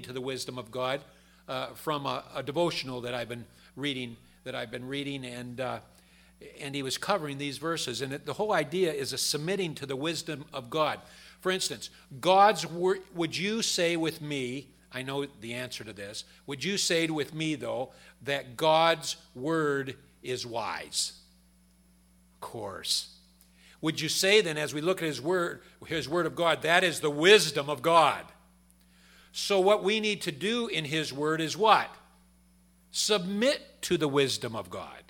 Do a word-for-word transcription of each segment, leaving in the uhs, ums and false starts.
to the wisdom of God uh, from a, a devotional that I've been reading, that I've been reading, and uh, and he was covering these verses. And it, the whole idea is a submitting to the wisdom of God. For instance, God's word, would you say with me, I know the answer to this, would you say with me, though, that God's word is wise? Of course. Would you say then, as we look at his word, his word of God, that is the wisdom of God? So what we need to do in his word is what? Submit to the wisdom of God.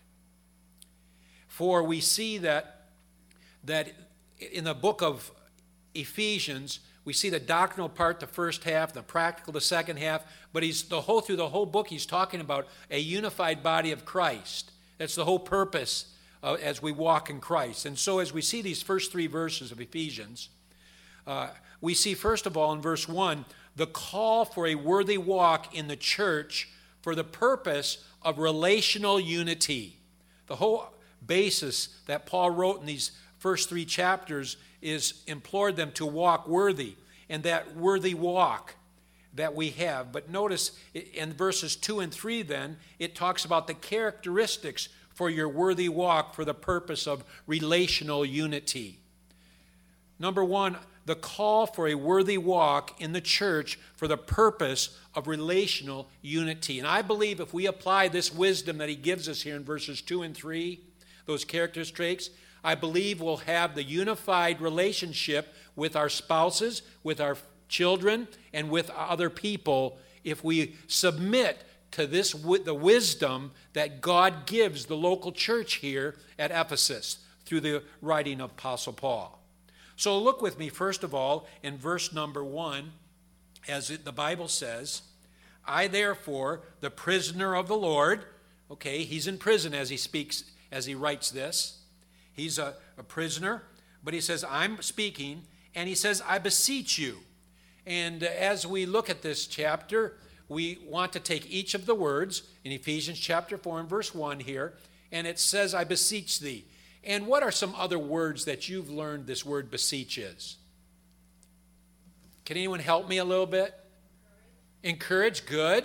For we see that, that in the book of Ephesians, we see the doctrinal part, the first half, the practical, the second half, but he's the whole through the whole book he's talking about a unified body of Christ. That's the whole purpose uh, as we walk in Christ. And so as we see these first three verses of Ephesians, uh, we see first of all in verse one, the call for a worthy walk in the church for the purpose of relational unity. The whole basis that Paul wrote in these first three chapters is implored them to walk worthy, and that worthy walk that we have. But notice in verses two and three then, it talks about the characteristics for your worthy walk for the purpose of relational unity. Number one, the call for a worthy walk in the church for the purpose of relational unity. And I believe if we apply this wisdom that he gives us here in verses two and three, those character traits, I believe we'll have the unified relationship with our spouses, with our children, and with other people if we submit to this the wisdom that God gives the local church here at Ephesus through the writing of Apostle Paul. So look with me, first of all, in verse number one, as it, the Bible says, I therefore, the prisoner of the Lord, okay, he's in prison as he speaks, as he writes this. He's a, a prisoner, but he says, I'm speaking, and he says, I beseech you. And as we look at this chapter, we want to take each of the words in Ephesians chapter four and verse one here, and it says, I beseech thee. And what are some other words that you've learned this word beseech is? Can anyone help me a little bit? Encourage, Encourage good. Urge.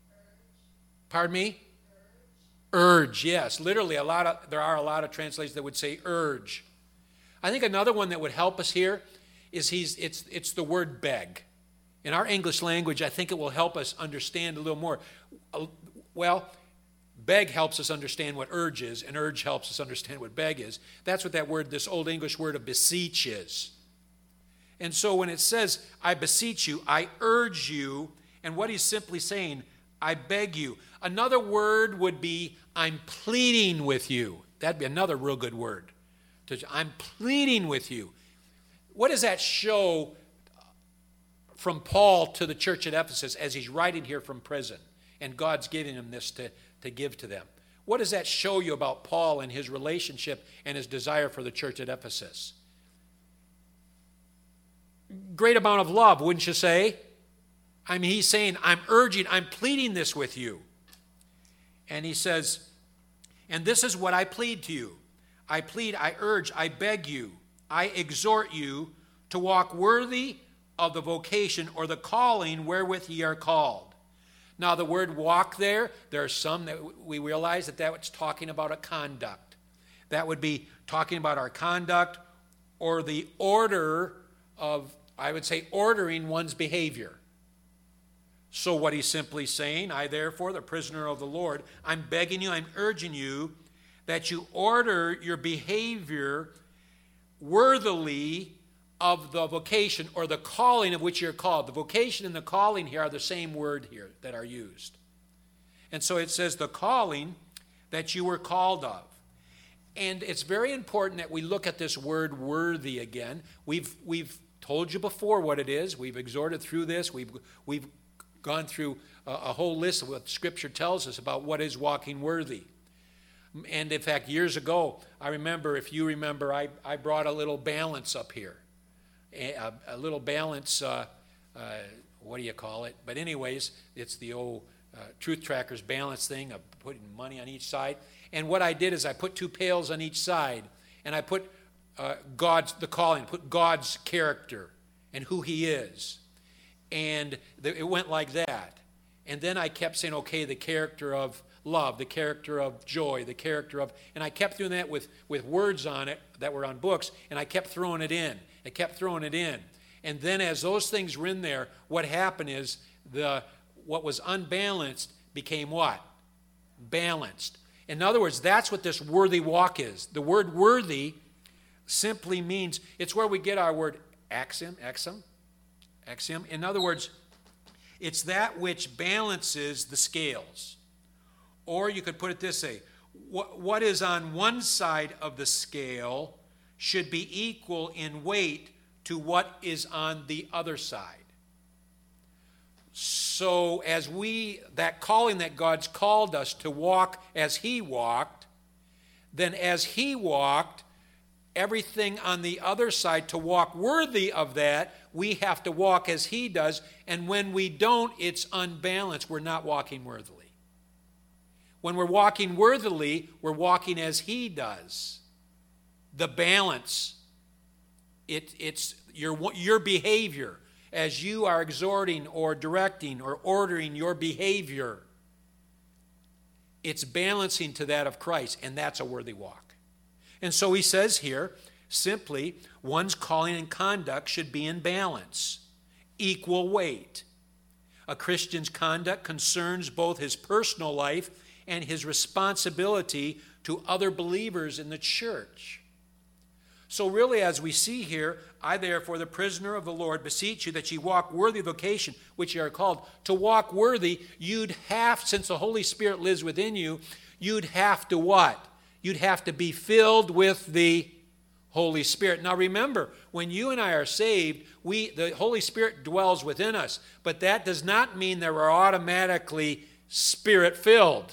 Pardon me? Urge. Urge, yes. Literally, a lot of there are a lot of translations that would say urge. I think another one that would help us here is he's it's it's the word beg. In our English language, I think it will help us understand a little more. Well, beg helps us understand what urge is, and urge helps us understand what beg is. That's what that word, this Old English word of beseech is. And so when it says, I beseech you, I urge you, and what he's simply saying, I beg you. Another word would be, I'm pleading with you. That'd be another real good word. I'm pleading with you. What does that show from Paul to the church at Ephesus as he's writing here from prison? And God's giving him this to, to give to them. What does that show you about Paul and his relationship and his desire for the church at Ephesus? Great amount of love, wouldn't you say? I mean, he's saying, I'm urging, I'm pleading this with you. And he says, and this is what I plead to you. I plead, I urge, I beg you, I exhort you to walk worthy of the vocation or the calling wherewith ye are called. Now, the word walk there, there are some that we realize that that's talking about a conduct. That would be talking about our conduct or the order of, I would say, ordering one's behavior. So what he's simply saying, I therefore, the prisoner of the Lord, I'm begging you, I'm urging you that you order your behavior worthily of the vocation or the calling of which you're called. The vocation and the calling here are the same word here that are used. And so it says the calling that you were called of. And it's very important that we look at this word worthy again. We've we've told you before what it is. We've exhorted through this. We've we've gone through a, a whole list of what Scripture tells us about what is walking worthy. And in fact, years ago, I remember, if you remember, I, I brought a little balance up here. A, a little balance, uh, uh, what do you call it? But anyways, it's the old uh, Truth Tracker's balance thing of putting money on each side. And what I did is I put two pails on each side, and I put uh, God's, the calling, put God's character and who he is. And it went like that. And then I kept saying, okay, the character of love, the character of joy, the character of, and I kept doing that with, with words on it that were on books, and I kept throwing it in. I kept throwing it in. And then as those things were in there, what happened is the what was unbalanced became what? Balanced. In other words, that's what this worthy walk is. The word worthy simply means, it's where we get our word axiom, axiom, axiom. In other words, it's that which balances the scales. Or you could put it this way, what, what is on one side of the scale should be equal in weight to what is on the other side. So as we, that calling that God's called us to walk as he walked, then as he walked, everything on the other side, to walk worthy of that, we have to walk as he does. And when we don't, it's unbalanced. We're not walking worthily. When we're walking worthily, we're walking as he does. The balance, it, it's your, your behavior. As you are exhorting or directing or ordering your behavior, it's balancing to that of Christ, and that's a worthy walk. And so he says here, simply, one's calling and conduct should be in balance, equal weight. A Christian's conduct concerns both his personal life and his responsibility to other believers in the church. So really, as we see here, I therefore, the prisoner of the Lord, beseech you that ye walk worthy of the vocation which ye are called. To walk worthy, you'd have, since the Holy Spirit lives within you, you'd have to what? You'd have to be filled with the Holy Spirit. Now remember, when you and I are saved, we the Holy Spirit dwells within us. But that does not mean that we're automatically Spirit-filled.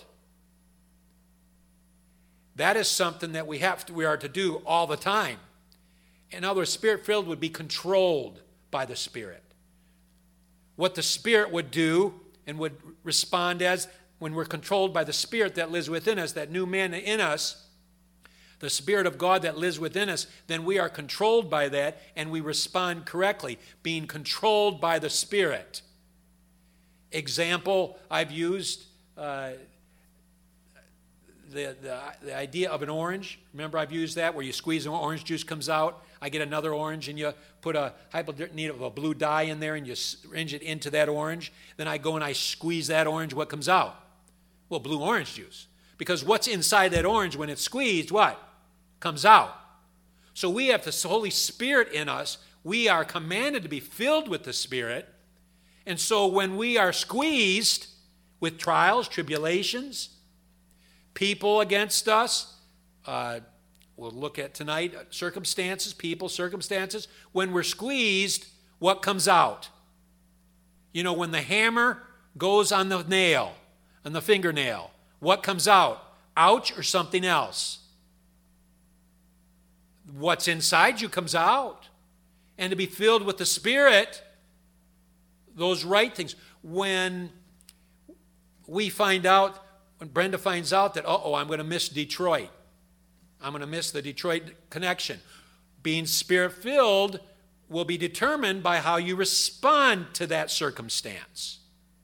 That is something that we have to, we are to do all the time. In other words, Spirit-filled would be controlled by the Spirit. What the Spirit would do and would respond as, when we're controlled by the Spirit that lives within us, that new man in us, the Spirit of God that lives within us, then we are controlled by that and we respond correctly, being controlled by the Spirit. Example I've used, uh, the, the, the idea of an orange. Remember I've used that where you squeeze and orange juice comes out. I get another orange and you put a hypodermic of a blue dye in there and you syringe it into that orange. Then I go and I squeeze that orange. What comes out? Well, blue orange juice. Because what's inside that orange when it's squeezed, what? Comes out. So we have the Holy Spirit in us. We are commanded to be filled with the Spirit. And so when we are squeezed with trials, tribulations, people against us, uh, we'll look at tonight, circumstances, people, circumstances. When we're squeezed, what comes out? You know, when the hammer goes on the nail, on the fingernail, what comes out? Ouch or something else? What's inside you comes out. And to be filled with the Spirit, those right things. When we find out, when Brenda finds out that, uh-oh, I'm going to miss Detroit. I'm going to miss the Detroit connection. Being Spirit-filled will be determined by how you respond to that circumstance.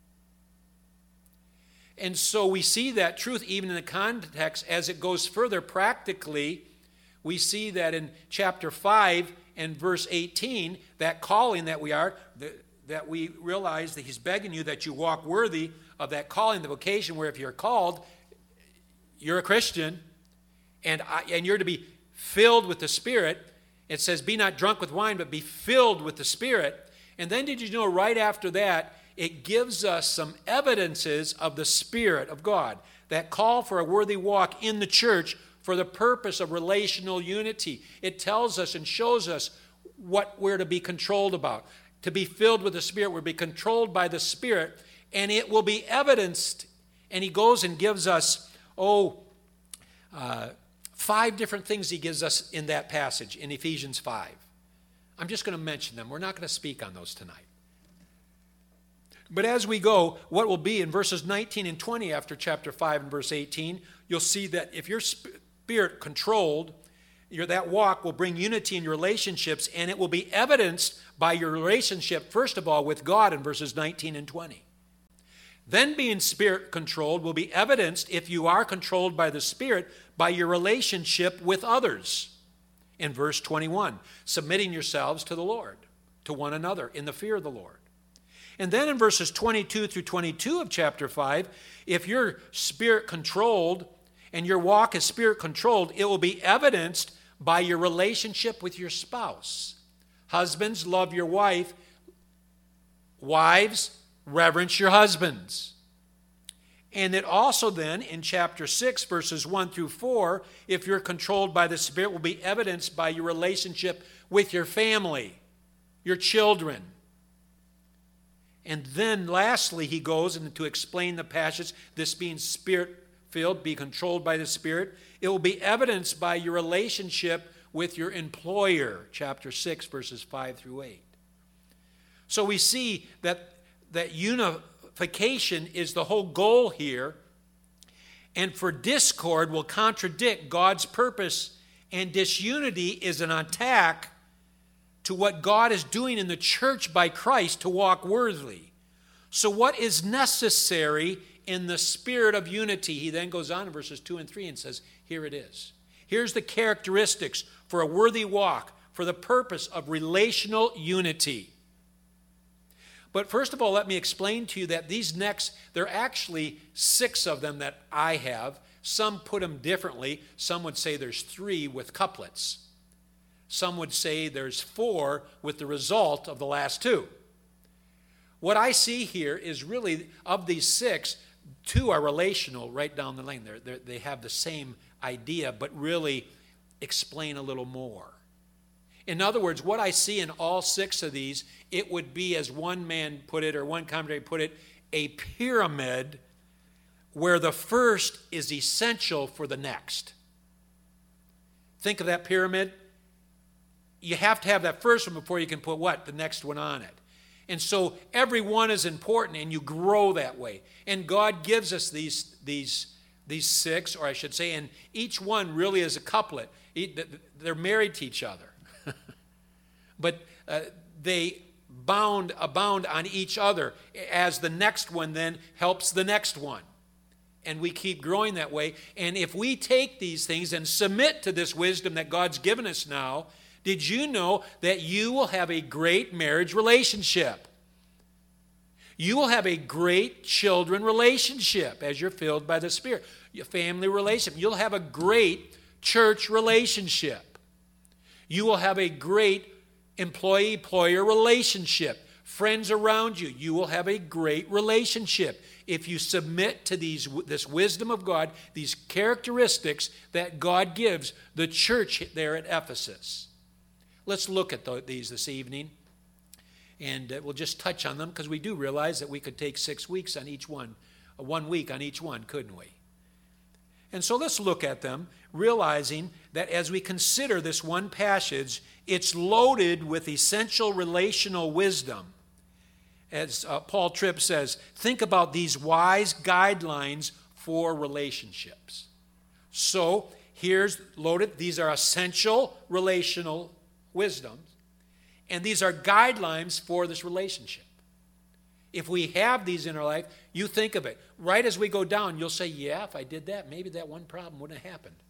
And so we see that truth even in the context as it goes further practically. We see that in chapter five and verse eighteen, that calling that we are, that we realize that he's begging you that you walk worthy of that calling, the vocation, where if you're called, you're a Christian, and, I, and you're to be filled with the Spirit. It says, be not drunk with wine, but be filled with the Spirit. And then did you know right after that, it gives us some evidences of the Spirit of God that call for a worthy walk in the church for the purpose of relational unity. It tells us and shows us what we're to be controlled about. To be filled with the Spirit, we're to be controlled by the Spirit, and it will be evidenced. And he goes and gives us, oh, uh, five different things he gives us in that passage in Ephesians five. I'm just going to mention them. We're not going to speak on those tonight. But as we go, what will be in verses nineteen and twenty after chapter five and verse eighteen, you'll see that if you're spirit controlled, your, that walk will bring unity in your relationships, and it will be evidenced by your relationship, first of all, with God in verses nineteen and twenty. Then being Spirit-controlled will be evidenced, if you are controlled by the Spirit, by your relationship with others. In verse twenty-one, submitting yourselves to the Lord, to one another, in the fear of the Lord. And then in verses twenty-two through twenty-two of chapter five, if you're Spirit-controlled and your walk is Spirit-controlled, it will be evidenced by your relationship with your spouse. Husbands, love your wife. Wives, reverence your husbands. And it also then, in chapter six, verses one through four, if you're controlled by the Spirit, will be evidenced by your relationship with your family, your children. And then lastly, he goes and to explain the passage, this being Spirit-filled, be controlled by the Spirit. It will be evidenced by your relationship with your employer, chapter six, verses five through eight. So we see that, that unification is the whole goal here, and for discord will contradict God's purpose, and disunity is an attack to what God is doing in the church by Christ to walk worthily. So what is necessary in the spirit of unity? He then goes on in verses two and three and says, here it is. Here's the characteristics for a worthy walk, for the purpose of relational unity. But first of all, let me explain to you that these next, there are actually six of them that I have. Some put them differently. Some would say there's three with couplets. Some would say there's four with the result of the last two. What I see here is really, of these six, two are relational right down the lane. They're, they're, they have the same idea, but really explain a little more. In other words, what I see in all six of these, it would be, as one man put it, or one commentator put it, a pyramid where the first is essential for the next. Think of that pyramid. You have to have that first one before you can put what? The next one on it. And so every one is important, and you grow that way. And God gives us these, these, these six, or I should say, and each one really is a couplet. They're married to each other. But uh, they bound, abound on each other, as the next one then helps the next one. And we keep growing that way. And if we take these things and submit to this wisdom that God's given us now, did you know that you will have a great marriage relationship? You will have a great children relationship as you're filled by the Spirit. Your family relationship. You'll have a great church relationship. You will have a great employee-employer relationship. Friends around you. You will have a great relationship if you submit to these, this wisdom of God, these characteristics that God gives the church there at Ephesus. Let's look at these this evening, and we'll just touch on them, because we do realize that we could take six weeks on each one, one week on each one, couldn't we? And so let's look at them, realizing that as we consider this one passage, it's loaded with essential relational wisdom. As uh, Paul Tripp says, think about these wise guidelines for relationships. So here's loaded. These are essential relational wisdoms, and these are guidelines for this relationship. If we have these in our life, you think of it. Right as we go down, you'll say, yeah, if I did that, maybe that one problem wouldn't have happened.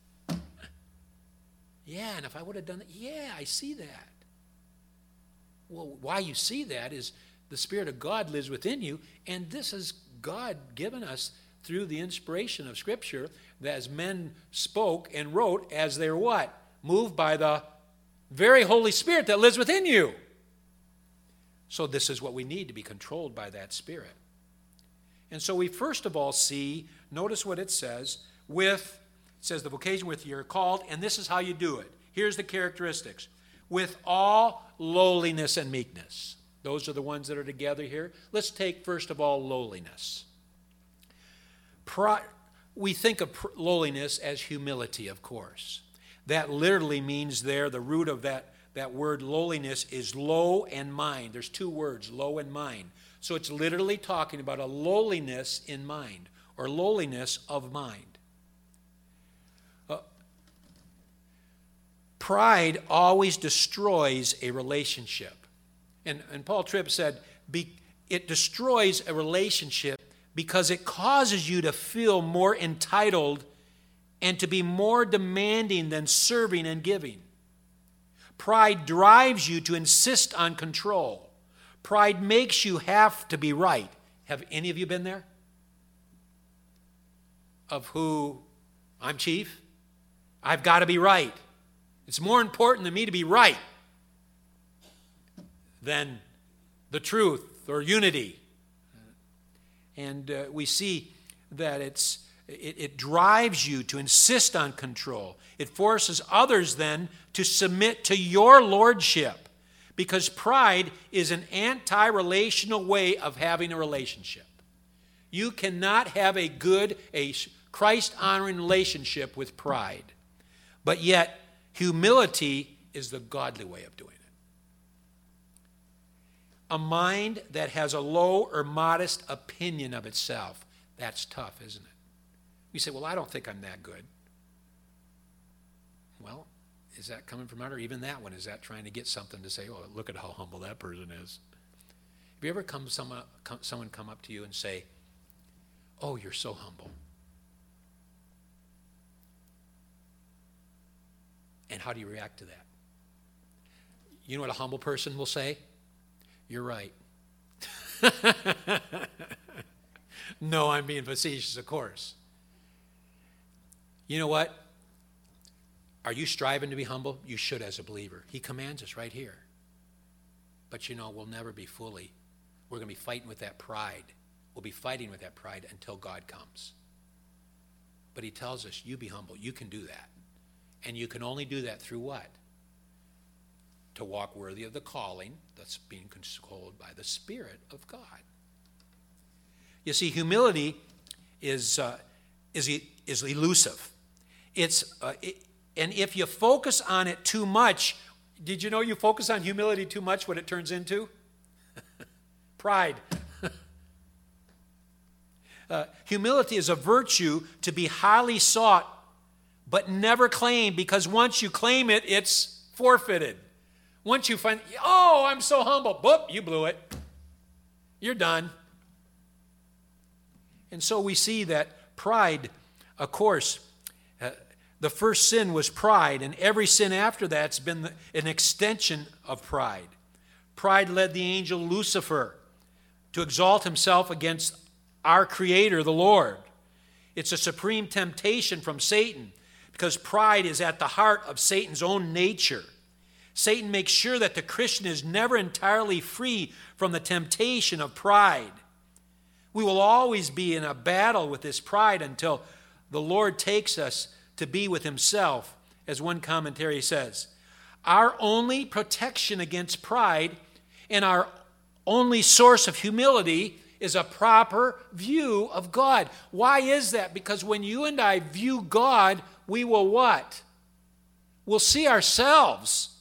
Yeah, and if I would have done it, yeah, I see that. Well, why you see that is the Spirit of God lives within you, and this is God given us through the inspiration of Scripture, that as men spoke and wrote as they're what? Moved by the very Holy Spirit that lives within you. So this is what we need, to be controlled by that Spirit. And so we first of all see, notice what it says, with, it says the vocation with you're called, and this is how you do it. Here's the characteristics. With all lowliness and meekness. Those are the ones that are together here. Let's take first of all lowliness. Pro- we think of lowliness as humility, of course. That literally means there, the root of that, that word lowliness is low and mind. There's two words, low and mind. So it's literally talking about a lowliness in mind, or lowliness of mind. Uh, Pride always destroys a relationship. And, and Paul Tripp said, be, it destroys a relationship because it causes you to feel more entitled and to be more demanding than serving and giving. Pride drives you to insist on control. Pride makes you have to be right. Have any of you been there? Of who, I'm chief, I've got to be right. It's more important than me to be right than the truth or unity. And uh, we see that it's it, it drives you to insist on control. It forces others then to submit to your lordship, because pride is an anti-relational way of having a relationship. You cannot have a good, a Christ-honoring relationship with pride. But yet, humility is the godly way of doing it. A mind that has a low or modest opinion of itself, that's tough, isn't it? You say, well, I don't think I'm that good. Well, is that coming from out, or even that one, is that trying to get something to say, oh, look at how humble that person is? Have you ever come someone, come, someone come up to you and say, oh, you're so humble? And how do you react to that? You know what a humble person will say? You're right. No, I'm being facetious, of course. You know what? Are you striving to be humble? You should as a believer. He commands us right here. But you know, we'll never be fully. We're going to be fighting with that pride. We'll be fighting with that pride until God comes. But he tells us, you be humble. You can do that. And you can only do that through what? To walk worthy of the calling that's being controlled by the Spirit of God. You see, humility is uh, is is elusive. It's uh, it, and if you focus on it too much, did you know you focus on humility too much, what it turns into? Pride. uh, humility is a virtue to be highly sought, but never claimed, because once you claim it, it's forfeited. Once you find, oh, I'm so humble, boop, you blew it. You're done. And so we see that pride, of course, uh, the first sin was pride, and every sin after that's been the, an extension of pride. Pride led the angel Lucifer to exalt himself against our Creator, the Lord. It's a supreme temptation from Satan, because pride is at the heart of Satan's own nature. Satan makes sure that the Christian is never entirely free from the temptation of pride. We will always be in a battle with this pride until the Lord takes us to be with himself, as one commentary says. Our only protection against pride and our only source of humility is a proper view of God. Why is that? Because when you and I view God, we will what? We'll see ourselves.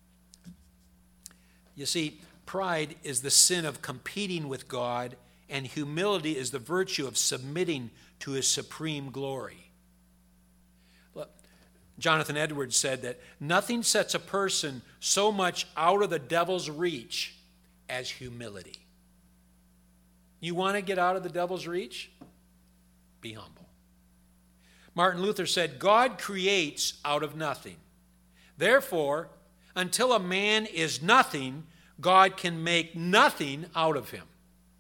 You see, pride is the sin of competing with God, and humility is the virtue of submitting to his supreme glory. Look, Jonathan Edwards said that nothing sets a person so much out of the devil's reach as humility. You want to get out of the devil's reach? Be humble. Martin Luther said, God creates out of nothing. Therefore, until a man is nothing, God can make nothing out of him.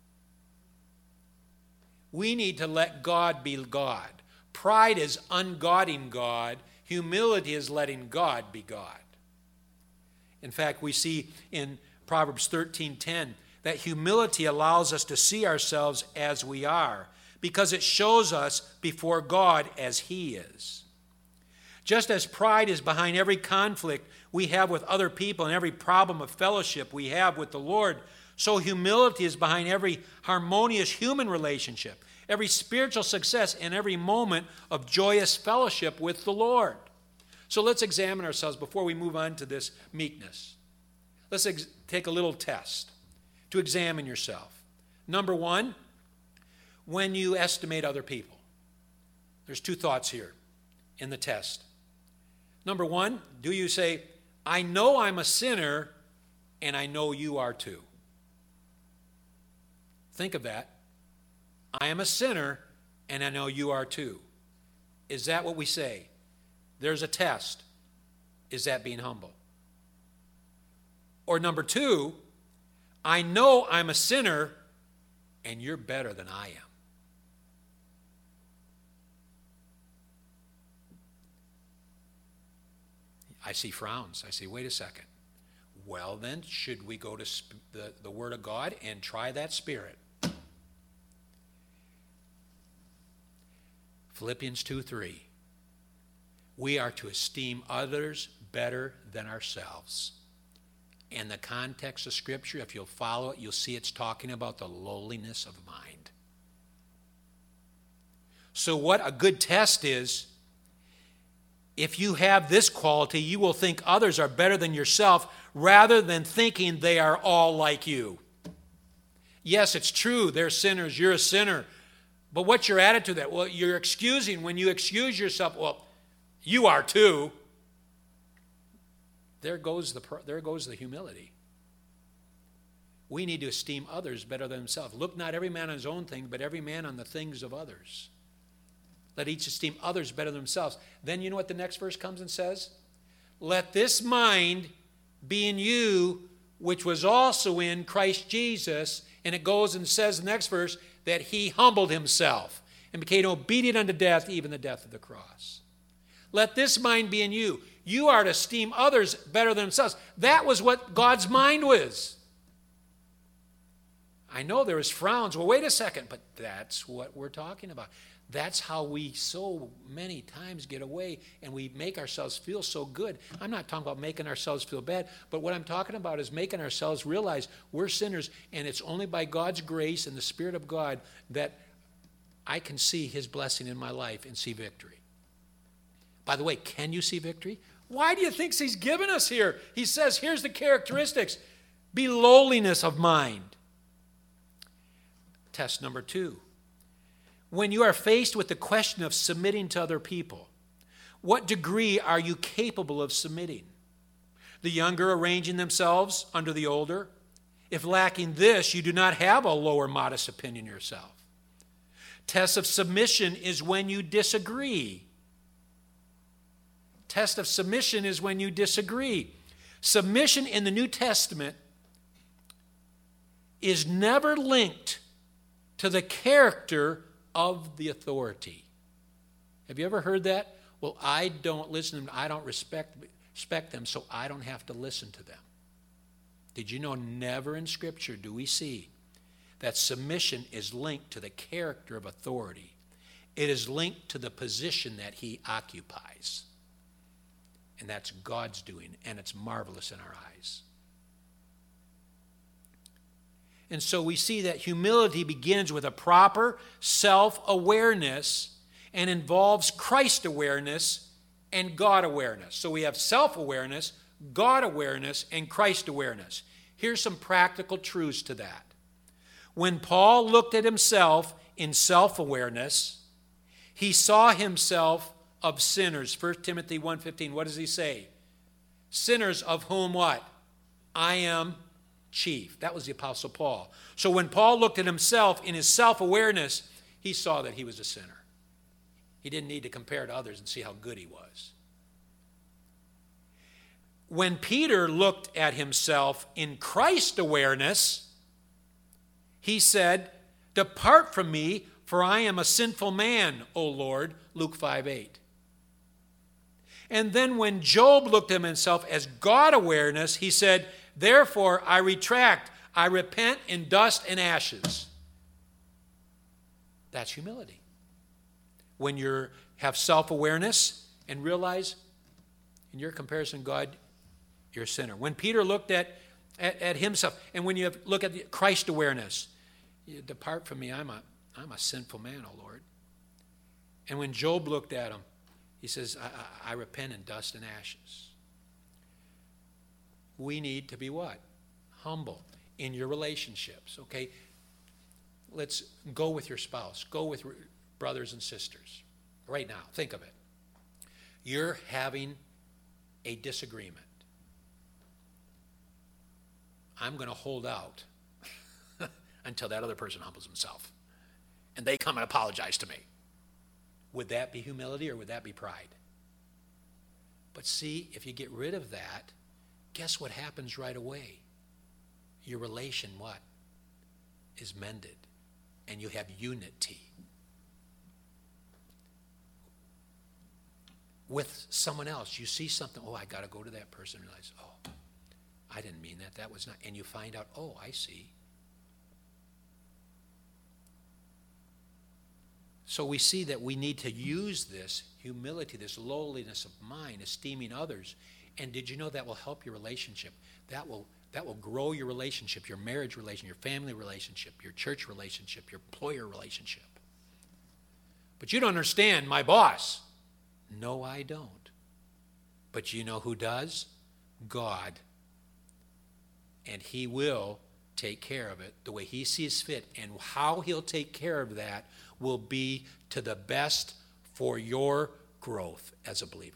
We need to let God be God. Pride is ungodding God. Humility is letting God be God. In fact, we see in Proverbs thirteen ten that humility allows us to see ourselves as we are, because it shows us before God as he is. Just as pride is behind every conflict we have with other people and every problem of fellowship we have with the Lord, so humility is behind every harmonious human relationship, every spiritual success, and every moment of joyous fellowship with the Lord. So let's examine ourselves before we move on to this meekness. Let's ex- take a little test to examine yourself. Number one, when you estimate other people. There's two thoughts here in the test. Number one, do you say, I know I'm a sinner and I know you are too? Think of that. I am a sinner and I know you are too. Is that what we say? There's a test. Is that being humble? Or number two, I know I'm a sinner and you're better than I am. I see frowns. I say, wait a second. Well then, should we go to sp- the, the Word of God and try that spirit? Philippians two three. We are to esteem others better than ourselves. In the context of Scripture, if you'll follow it, you'll see it's talking about the lowliness of mind. So what a good test is, if you have this quality, you will think others are better than yourself rather than thinking they are all like you. Yes, it's true, they're sinners, you're a sinner. But what's your attitude to that? Well, you're excusing. When you excuse yourself, well, you are too. There goes the, there goes the humility. We need to esteem others better than himself. Look not every man on his own thing, but every man on the things of others. Let each esteem others better than themselves. Then you know what the next verse comes and says? Let this mind be in you, which was also in Christ Jesus. And it goes and says in the next verse that he humbled himself and became obedient unto death, even the death of the cross. Let this mind be in you. You are to esteem others better than themselves. That was what God's mind was. I know there was frowns. Well, wait a second, but that's what we're talking about. That's how we so many times get away and we make ourselves feel so good. I'm not talking about making ourselves feel bad, but what I'm talking about is making ourselves realize we're sinners, and it's only by God's grace and the Spirit of God that I can see his blessing in my life and see victory. By the way, can you see victory? Why do you think he's given us here? He says, here's the characteristics. Be lowliness of mind. Test number two. When you are faced with the question of submitting to other people, what degree are you capable of submitting? The younger arranging themselves under the older? If lacking this, you do not have a lower modest opinion yourself. Test of submission is when you disagree. Test of submission is when you disagree. Submission in the New Testament is never linked to the character of the authority. Have you ever heard that? Well, I don't listen to them. I don't respect, respect them, so I don't have to listen to them. Did you know never in Scripture do we see that submission is linked to the character of authority? It is linked to the position that he occupies. And that's God's doing, and it's marvelous in our eyes. And so we see that humility begins with a proper self-awareness and involves Christ awareness and God awareness. So we have self-awareness, God awareness, and Christ awareness. Here's some practical truths to that. When Paul looked at himself in self-awareness, he saw himself of sinners. First Timothy one fifteen, what does he say? Sinners of whom what? I am chief. That was the Apostle Paul. So when Paul looked at himself in his self-awareness, he saw that he was a sinner. He didn't need to compare to others and see how good he was. When Peter looked at himself in Christ awareness, he said, "Depart from me, for I am a sinful man, O Lord," Luke five eight. And then when Job looked at himself as God awareness, he said, "Therefore I retract, I repent in dust and ashes." That's humility. When you have self-awareness and realize, in your comparison to God, you're a sinner. When Peter looked at, at, at himself, and when you have, look at the Christ awareness, you depart from me, I'm a, I'm a sinful man, O Lord. And when Job looked at him, he says, I, I, I repent in dust and ashes. We need to be what? Humble in your relationships, okay? Let's go with your spouse. Go with brothers and sisters. Right now, think of it. You're having a disagreement, I'm going to hold out until that other person humbles himself and they come and apologize to me. Would that be humility or would that be pride? But see, if you get rid of that, guess what happens right away? Your relation, what? Is mended. And you have unity. With someone else, you see something, oh, I got to go to that person and realize, oh, I didn't mean that. That was not. And you find out, oh, I see. So we see that we need to use this humility, this lowliness of mind, esteeming others. And did you know that will help your relationship? That will that will grow your relationship, your marriage relationship, your family relationship, your church relationship, your employer relationship. But you don't understand my boss. No, I don't. But you know who does? God. And he will take care of it the way he sees fit. And how he'll take care of that will be to the best for your growth as a believer.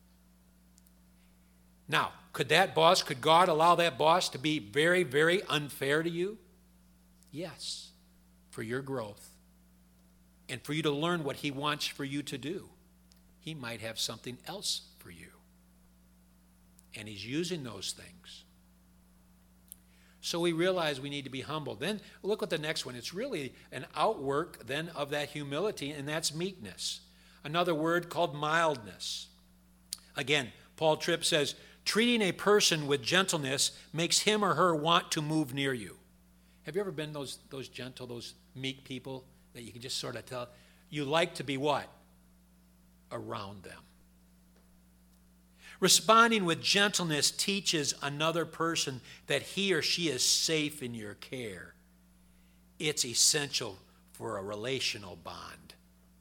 Now, could that boss, could God allow that boss to be very, very unfair to you? Yes, for your growth. And for you to learn what he wants for you to do. He might have something else for you. And he's using those things. So we realize we need to be humble. Then look at the next one. It's really an outwork then of that humility, and that's meekness. Another word called mildness. Again, Paul Tripp says, treating a person with gentleness makes him or her want to move near you. Have you ever been those, those gentle, those meek people that you can just sort of tell? You like to be what? Around them. Responding with gentleness teaches another person that he or she is safe in your care. It's essential for a relational bond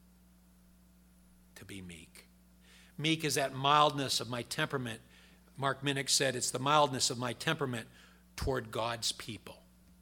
to be meek. Meek is that mildness of my temperament. Mark Minnick said, it's the mildness of my temperament toward God's people.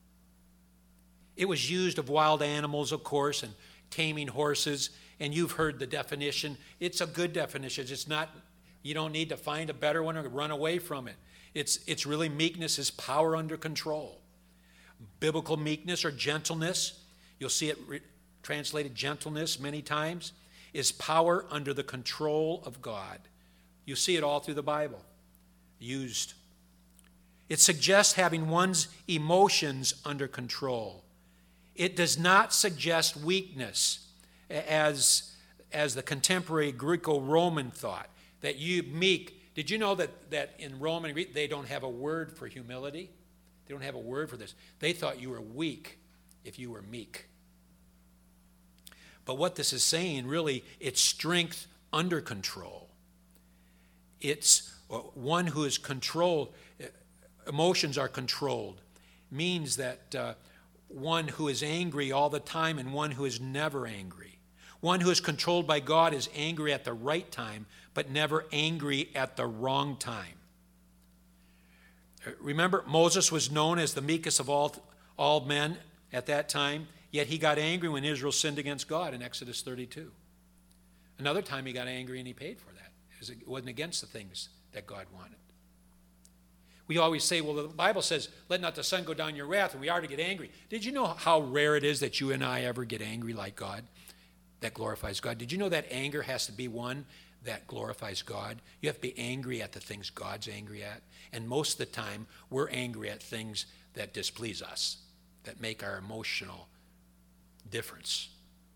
It was used of wild animals, of course, and taming horses, and you've heard the definition. It's a good definition. It's not, you don't need to find a better one or run away from it. It's, it's really meekness is power under control. Biblical meekness or gentleness, you'll see it re- translated gentleness many times, is power under the control of God. You see it all through the Bible used. It suggests having one's emotions under control. It does not suggest weakness as, as the contemporary Greco-Roman thought, that you meek. Did you know that, that in Roman Greek they don't have a word for humility? They don't have a word for this. They thought you were weak if you were meek. But what this is saying, really, it's strength under control. It's one who is controlled, emotions are controlled, means that uh, one who is angry all the time and one who is never angry. One who is controlled by God is angry at the right time, but never angry at the wrong time. Remember, Moses was known as the meekest of all, all men at that time, yet he got angry when Israel sinned against God in Exodus thirty-two. Another time he got angry and he paid for that. It wasn't against the things that God wanted. We always say, well, the Bible says, let not the sun go down your wrath, and we are to get angry. Did you know how rare it is that you and I ever get angry like God, that glorifies God? Did you know that anger has to be one that glorifies God? You have to be angry at the things God's angry at. And most of the time, we're angry at things that displease us, that make our emotional difference.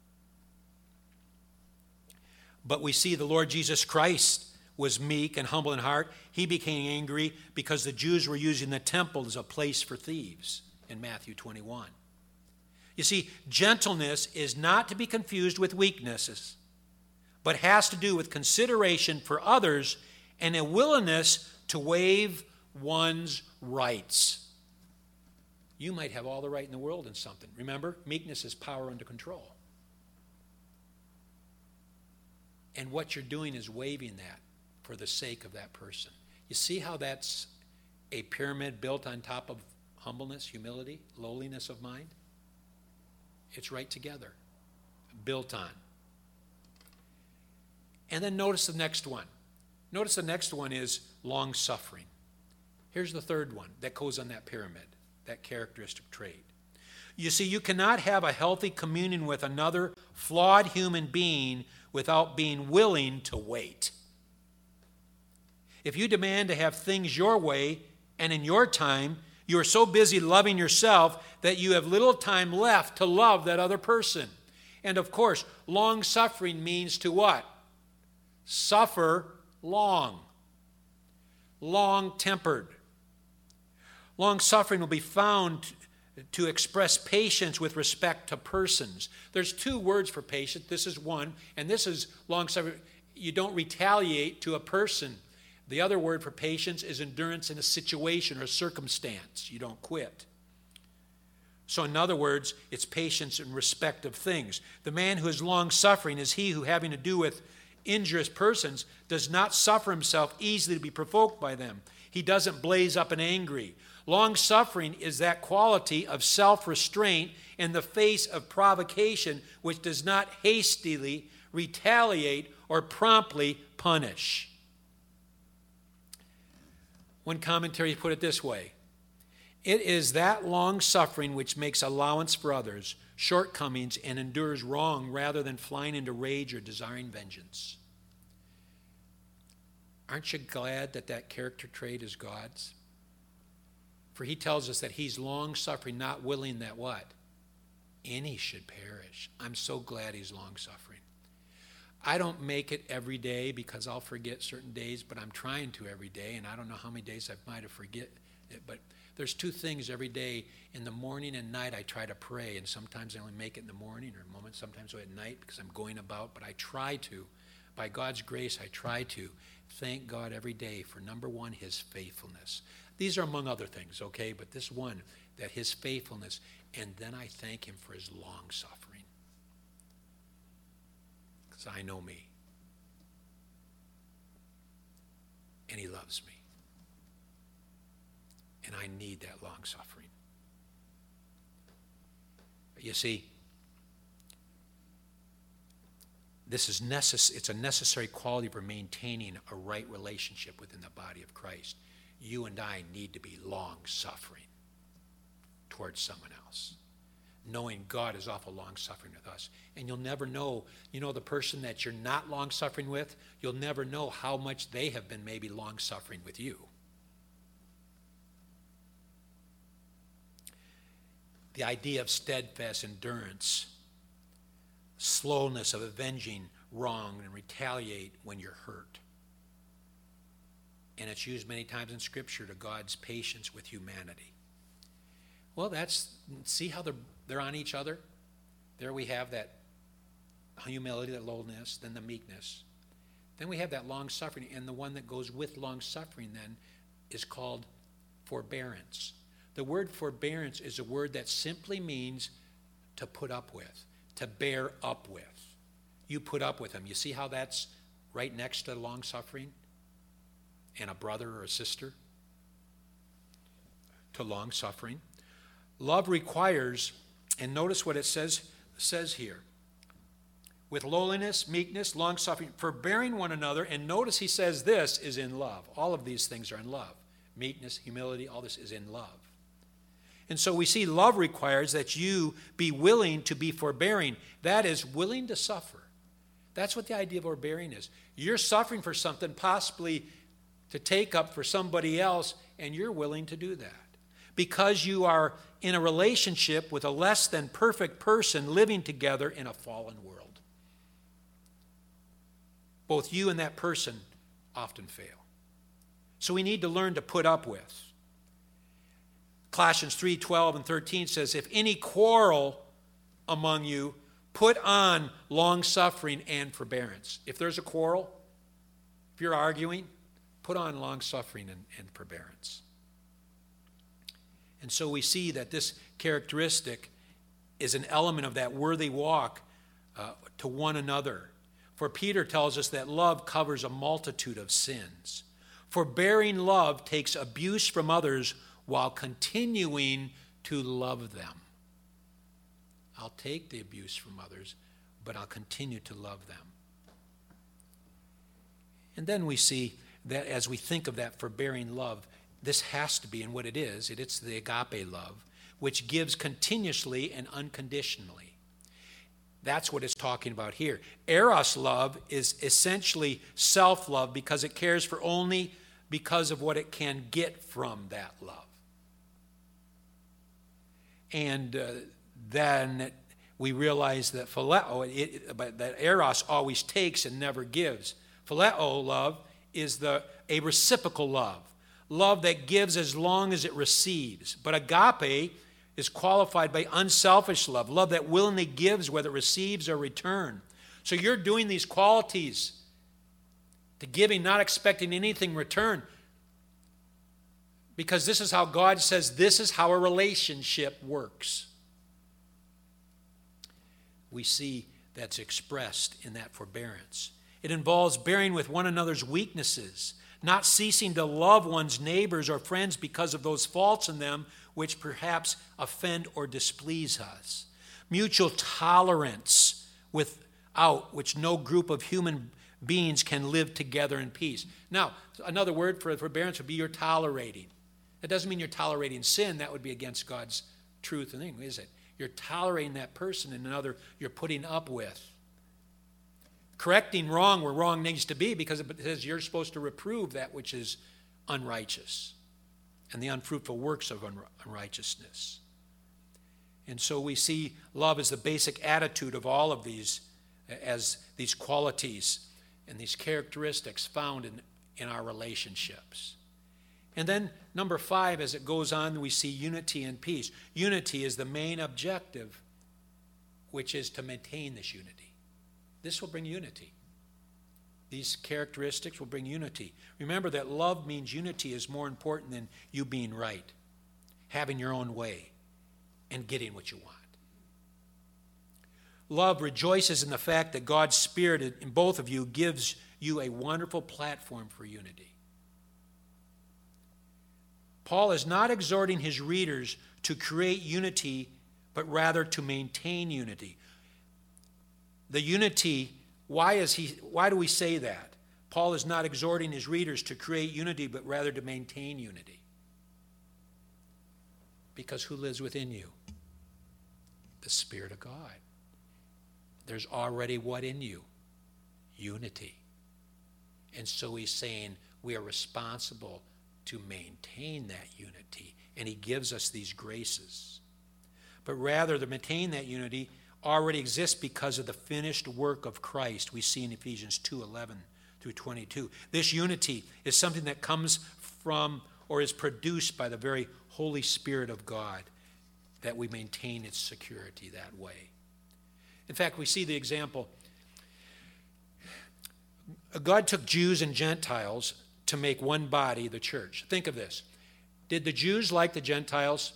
But we see the Lord Jesus Christ was meek and humble in heart. He became angry because the Jews were using the temple as a place for thieves in Matthew twenty-one. You see, gentleness is not to be confused with weaknesses, but has to do with consideration for others and a willingness to waive one's rights. You might have all the right in the world in something. Remember, meekness is power under control. And what you're doing is waiving that for the sake of that person. You see how that's a pyramid built on top of humbleness, humility, lowliness of mind? It's right together, built on. And then notice the next one. Notice the next one is long-suffering. Here's the third one that goes on that pyramid, that characteristic trait. You see, you cannot have a healthy communion with another flawed human being without being willing to wait. If you demand to have things your way and in your time, you are so busy loving yourself that you have little time left to love that other person. And of course, long-suffering means to what? Suffer long. Long-tempered. Long-suffering will be found to express patience with respect to persons. There's two words for patience. This is one, and this is long-suffering. You don't retaliate to a person. The other word for patience is endurance in a situation or circumstance. You don't quit. So in other words, it's patience in respect of things. The man who is long-suffering is he who, having to do with injurious persons, does not suffer himself easily to be provoked by them. He doesn't blaze up and angry. Long-suffering is that quality of self-restraint in the face of provocation which does not hastily retaliate or promptly punish. One commentary put it this way: it is that long-suffering which makes allowance for others' shortcomings and endures wrong rather than flying into rage or desiring vengeance. Aren't you glad that that character trait is God's? For he tells us that he's long-suffering, not willing that what? Any should perish. I'm so glad he's long-suffering. I don't make it every day because I'll forget certain days, but I'm trying to every day, and I don't know how many days I might have forget it, but there's two things every day. In the morning and night, I try to pray, and sometimes I only make it in the morning or moments, sometimes at night because I'm going about, but I try to. By God's grace, I try to thank God every day for, number one, his faithfulness. These are among other things, okay, but this one, that his faithfulness, and then I thank him for his long-suffering. Because I know me. And he loves me. And I need that long-suffering. But you see, this is necess- it's a necessary quality for maintaining a right relationship within the body of Christ. You and I need to be long-suffering towards someone else, knowing God is awful long-suffering with us. And you'll never know, you know, the person that you're not long-suffering with, you'll never know how much they have been maybe long-suffering with you. The idea of steadfast endurance, slowness of avenging wrong and retaliate when you're hurt. And it's used many times in Scripture to God's patience with humanity. Well, that's, see how they're, they're on each other? There we have that humility, that lowliness, then the meekness. Then we have that long-suffering, and the one that goes with long-suffering then is called forbearance. The word forbearance is a word that simply means to put up with, to bear up with. You put up with them. You see how that's right next to long-suffering? And a brother or a sister to long-suffering. Love requires, and notice what it says, says here, with lowliness, meekness, long-suffering, forbearing one another, and notice he says this is in love. All of these things are in love. Meekness, humility, all this is in love. And so we see love requires that you be willing to be forbearing. That is, willing to suffer. That's what the idea of forbearing is. You're suffering for something possibly to take up for somebody else, and you're willing to do that. Because you are in a relationship with a less than perfect person living together in a fallen world. Both you and that person often fail. So we need to learn to put up with. Colossians three twelve and thirteen says, if any quarrel among you, put on long-suffering and forbearance. If there's a quarrel, if you're arguing, put on long-suffering and, and forbearance. And so we see that this characteristic is an element of that worthy walk uh, to one another. For Peter tells us that love covers a multitude of sins. Forbearing love takes abuse from others while continuing to love them. I'll take the abuse from others, but I'll continue to love them. And then we see that as we think of that forbearing love, this has to be, and what it is, it, it's the agape love, which gives continuously and unconditionally. That's what it's talking about here. Eros love is essentially self-love because it cares for only because of what it can get from that love. And uh, then we realize that phileo, it, but that eros always takes and never gives. Phileo love is the a reciprocal love, love that gives as long as it receives. But agape is qualified by unselfish love, love that willingly gives whether it receives or return. So you're doing these qualities to giving, not expecting anything in return, because this is how God says this is how a relationship works. We see that's expressed in that forbearance. It involves bearing with one another's weaknesses, not ceasing to love one's neighbors or friends because of those faults in them which perhaps offend or displease us. Mutual tolerance without which no group of human beings can live together in peace. Now, another word for forbearance would be you're tolerating. That doesn't mean you're tolerating sin. That would be against God's truth and thing, is it? You're tolerating that person and another you're putting up with. Correcting wrong where wrong needs to be, because it says you're supposed to reprove that which is unrighteous and the unfruitful works of unrighteousness. And so we see love as the basic attitude of all of these, as these qualities and these characteristics found in, in our relationships. And then number five, as it goes on, we see unity and peace. Unity is the main objective, which is to maintain this unity. This will bring unity. These characteristics will bring unity. Remember that love means unity is more important than you being right, having your own way, and getting what you want. Love rejoices in the fact that God's Spirit in both of you gives you a wonderful platform for unity. Paul is not exhorting his readers to create unity, but rather to maintain unity. The unity, why is he? Why do we say that? Paul is not exhorting his readers to create unity, but rather to maintain unity. Because who lives within you? The Spirit of God. There's already what in you? Unity. And so he's saying we are responsible to maintain that unity. And he gives us these graces. But rather to maintain that unity already exists because of the finished work of Christ we see in Ephesians two eleven through twenty-two. This unity is something that comes from or is produced by the very Holy Spirit of God, that we maintain its security that way. In fact, we see the example. God took Jews and Gentiles to make one body, the church. Think of this. Did the Jews like the Gentiles?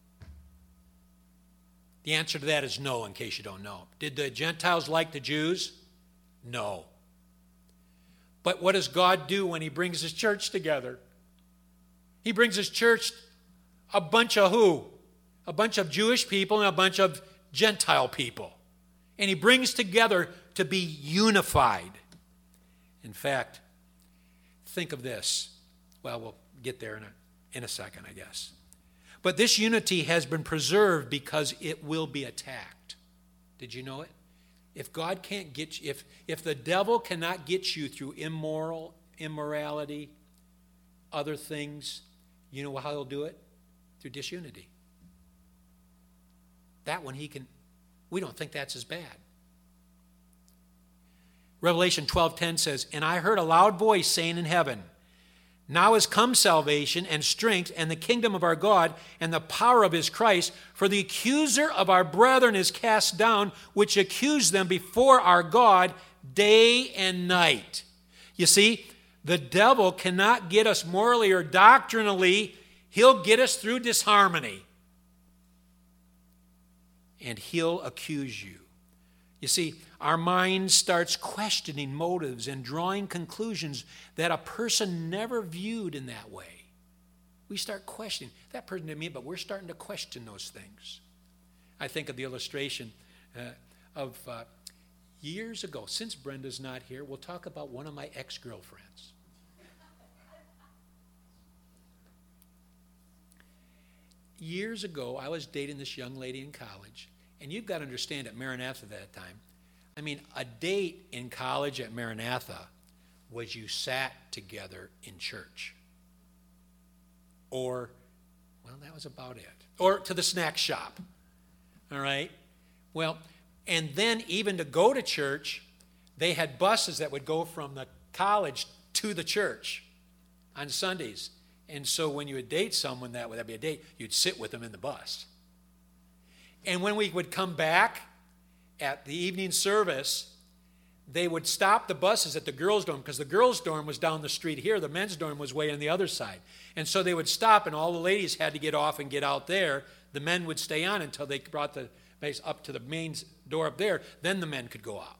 The answer to that is no, in case you don't know. Did the Gentiles like the Jews? No. But what does God do when he brings his church together? He brings his church a bunch of who? A bunch of Jewish people and a bunch of Gentile people. And he brings together to be unified. In fact, think of this. Well, we'll get there in a, in a second, I guess. But this unity has been preserved because it will be attacked. Did you know it? If God can't get you, if, if the devil cannot get you through immoral, immorality, other things, you know how he'll do it? Through disunity. That one he can, we don't think that's as bad. Revelation twelve ten says, "And I heard a loud voice saying in heaven, now has come salvation and strength and the kingdom of our God and the power of his Christ, for the accuser of our brethren is cast down, which accused them before our God day and night." You see, the devil cannot get us morally or doctrinally. He'll get us through disharmony. And he'll accuse you. You see, our mind starts questioning motives and drawing conclusions that a person never viewed in that way. We start questioning. That person didn't mean it, but we're starting to question those things. I think of the illustration uh, of uh, Years ago, since Brenda's not here, we'll talk about one of my ex-girlfriends. Years ago, I was dating this young lady in college, and you've got to understand at Maranatha that time, I mean, a date in college at Maranatha was you sat together in church. Or, well, that was about it. Or to the snack shop. All right? Well, and then even to go to church, they had buses that would go from the college to the church on Sundays. And so when you would date someone, that would be a date, you'd sit with them in the bus. And when we would come back at the evening service, they would stop the buses at the girls' dorm, because the girls' dorm was down the street here. The men's dorm was way on the other side. And so they would stop, and all the ladies had to get off and get out there. The men would stay on until they brought the base up to the main door up there. Then the men could go out.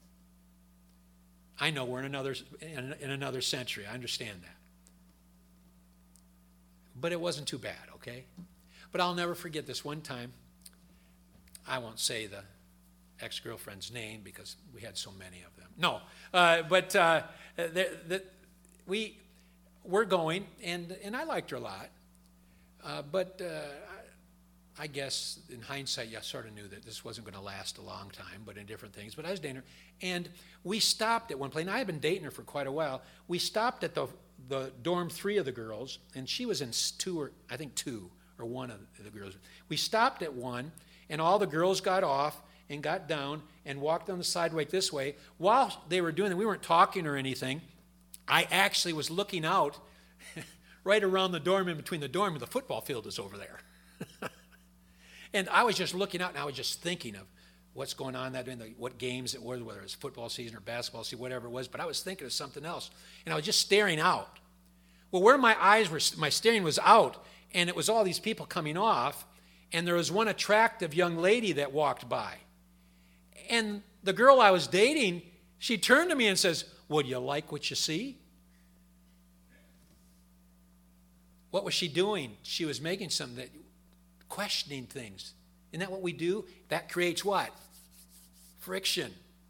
I know we're in another, in, in another century. I understand that. But it wasn't too bad, okay? But I'll never forget this one time. I won't say the ex-girlfriend's name because we had so many of them. No, uh, but uh, the, the, we were going, and, and I liked her a lot. Uh, but uh, I, I guess in hindsight, you sort of knew that this wasn't going to last a long time, but in different things. But I was dating her, and we stopped at one place. And I had been dating her for quite a while. We stopped at the the dorm three of the girls, and she was in two or I think two or one of the girls. We stopped at one, and all the girls got off and got down and walked on the sidewalk this way. While they were doing it, we weren't talking or anything. I actually was looking out right around the dorm, in between the dorm and the football field is over there. And I was just looking out, and I was just thinking of what's going on that day, what games it was, whether it was football season or basketball season, whatever it was. But I was thinking of something else, and I was just staring out. Well, where my eyes were, my staring was out, and it was all these people coming off, and there was one attractive young lady that walked by. And the girl I was dating, she turned to me and says, "Would you like what you see?" What was she doing? She was making something that, questioning things. Isn't that what we do? That creates what? Friction.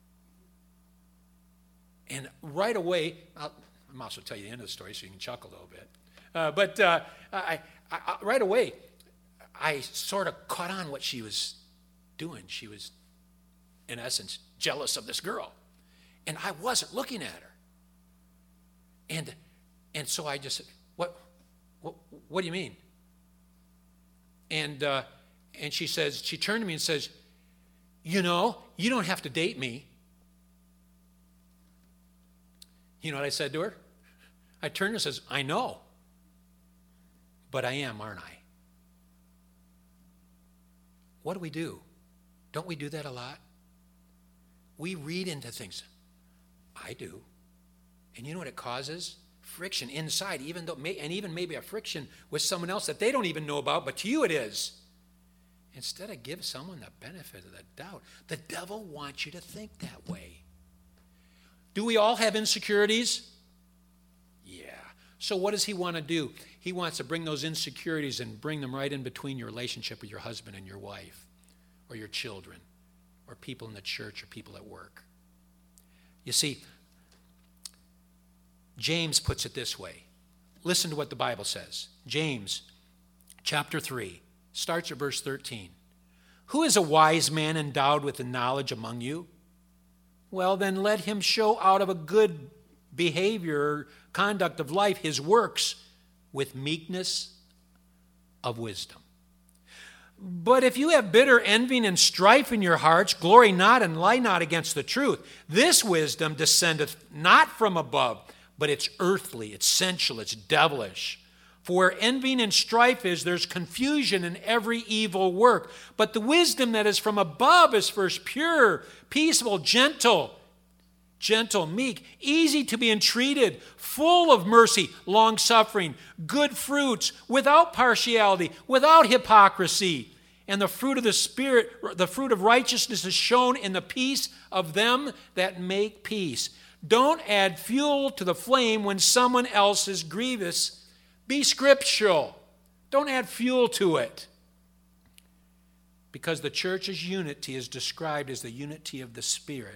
And right away, I'll, I'm also tell you the end of the story so you can chuckle a little bit. Uh, but uh, I, I, I, right away, I sort of caught on what she was doing. She was, in essence, jealous of this girl. And I wasn't looking at her. And and so I just said, what, what, what do you mean? And uh, and she says, she turned to me and says, "You know, you don't have to date me." You know what I said to her? I turned and says, "I know, but I am, aren't I?" What do we do? Don't we do that a lot? We read into things. I do. And you know what it causes? Friction inside, even though, and even maybe a friction with someone else that they don't even know about, but to you it is. Instead of give someone the benefit of the doubt, the devil wants you to think that way. Do we all have insecurities? Yeah. So what does he want to do? He wants to bring those insecurities and bring them right in between your relationship with your husband and your wife, or your children, or people in the church, or people at work. You see, James puts it this way. Listen to what the Bible says. James chapter three. Starts at verse thirteen. Who is a wise man endowed with the knowledge among you? Well, then let him show out of a good behavior, conduct of life, his works with meekness of wisdom. But if you have bitter envying and strife in your hearts, glory not and lie not against the truth. This wisdom descendeth not from above, but it's earthly, it's sensual, it's devilish. For where envying and strife is, there's confusion in every evil work. But the wisdom that is from above is first pure, peaceable, gentle, gentle, meek, easy to be entreated, full of mercy, long-suffering, good fruits, without partiality, without hypocrisy. And the fruit of the Spirit, the fruit of righteousness is shown in the peace of them that make peace. Don't add fuel to the flame when someone else is grievous. Be scriptural. Don't add fuel to it. Because the church's unity is described as the unity of the Spirit.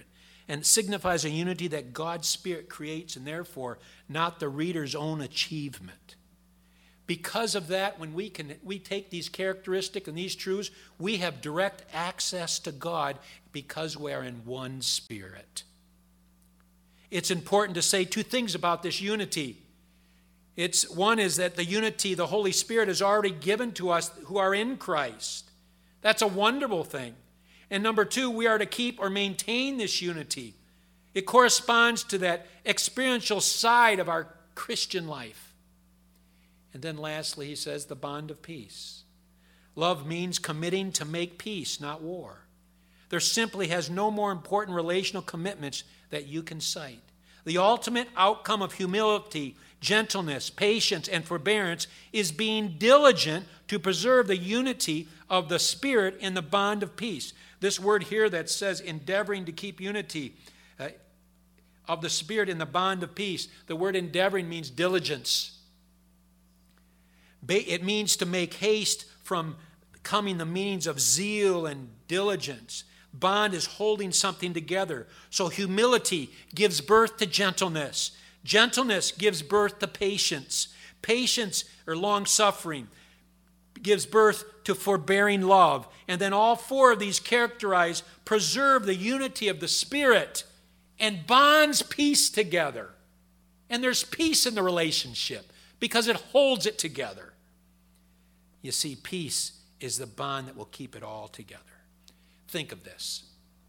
and signifies a unity that God's Spirit creates, and therefore not the reader's own achievement. Because of that, when we can we take these characteristics and these truths, we have direct access to God because we are in one Spirit. It's important to say two things about this unity. It's one is that the unity the Holy Spirit has already given to us who are in Christ. That's a wonderful thing. And number two, we are to keep or maintain this unity. It corresponds to that experiential side of our Christian life. And then lastly, he says the bond of peace. Love means committing to make peace, not war. There simply has no more important relational commitments that you can cite. The ultimate outcome of humility, gentleness, patience, and forbearance is being diligent to preserve the unity of the Spirit in the bond of peace. This word here that says endeavoring to keep unity uh, of the Spirit in the bond of peace, the word endeavoring means diligence. It means to make haste from coming the meanings of zeal and diligence. Bond is holding something together. So humility gives birth to gentleness. Gentleness gives birth to patience. Patience, or long-suffering, gives birth to forbearing love. And then all four of these characterize, preserve the unity of the Spirit and bonds peace together. And there's peace in the relationship because it holds it together. You see, peace is the bond that will keep it all together. Think of this.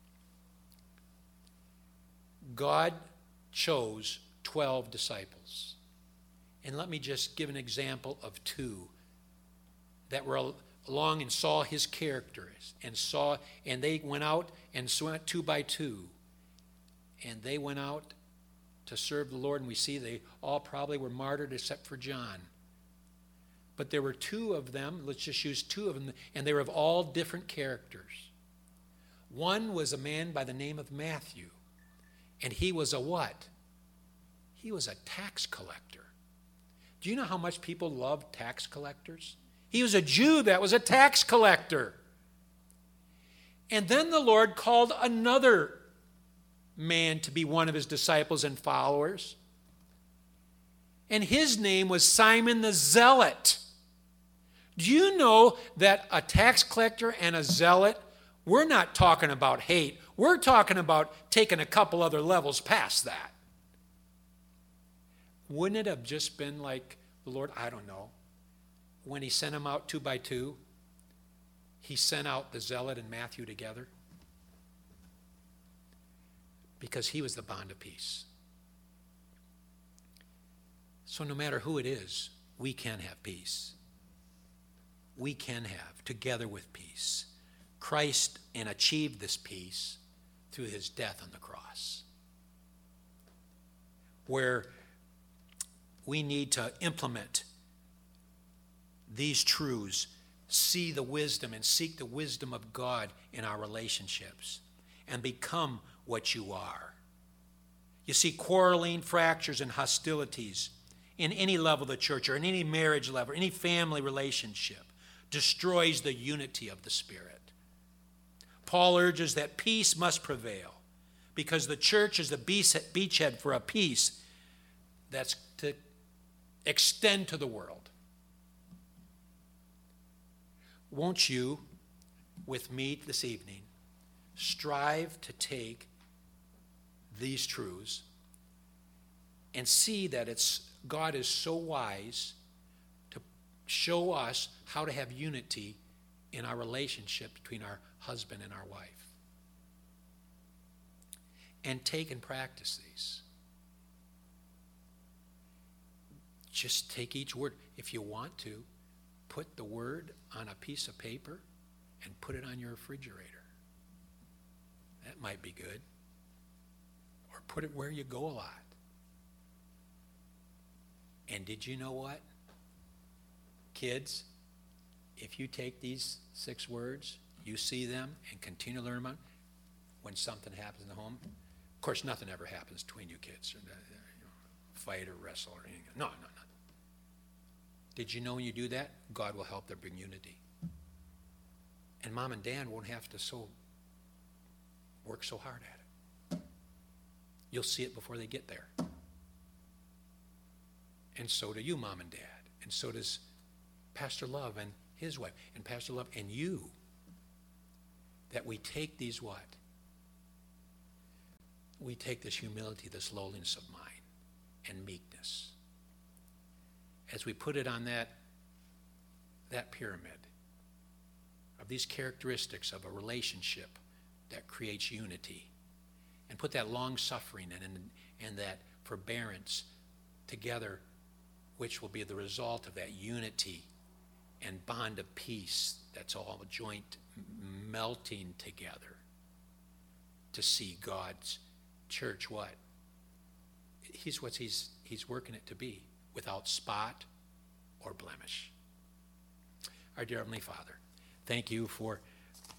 God chose twelve disciples. And let me just give an example of two that were along and saw his characters and saw, and they went out and went two by two. And they went out to serve the Lord, and we see they all probably were martyred except for John. But there were two of them, let's just use two of them, and they were of all different characters. One was a man by the name of Matthew, and he was a what? He was a tax collector. Do you know how much people love tax collectors? He was a Jew that was a tax collector. And then the Lord called another man to be one of his disciples and followers. And his name was Simon the Zealot. Do you know that a tax collector and a zealot, we're not talking about hate. We're talking about taking a couple other levels past that. Wouldn't it have just been like the Lord, I don't know, when he sent them out two by two, he sent out the zealot and Matthew together? Because he was the bond of peace. So no matter who it is, we can have peace. We can have, together with peace. Christ and achieved this peace through his death on the cross. Where we need to implement these truths, see the wisdom and seek the wisdom of God in our relationships, and become what you are. You see, quarreling, fractures, and hostilities in any level of the church or in any marriage level, any family relationship, destroys the unity of the Spirit. Paul urges that peace must prevail because the church is the beachhead for a peace that's to extend to the world. Won't you, with me this evening, strive to take these truths and see that it's God is so wise to show us how to have unity in our relationship between our husband and our wife. And take and practice these. Just take each word. If you want to, put the word on a piece of paper and put it on your refrigerator. That might be good. Or put it where you go a lot. And did you know what? Kids, if you take these six words, you see them and continue to learn them, when something happens in the home, of course, nothing ever happens between you kids, or, you know, fight or wrestle or anything. No, no, no. Did you know when you do that, God will help to bring unity? And mom and dad won't have to so work so hard at it. You'll see it before they get there. And so do you, Mom and Dad. And so does Pastor Love and his wife, and Pastor Love and you. That we take these what? We take this humility, this lowliness of mind, and meekness. As we put it on that, that pyramid of these characteristics of a relationship that creates unity, and put that long-suffering and, and, and that forbearance together, which will be the result of that unity and bond of peace that's all joint melting together to see God's church what? He's what he's, he's working it to be, without spot or blemish. Our dear Heavenly Father, thank you for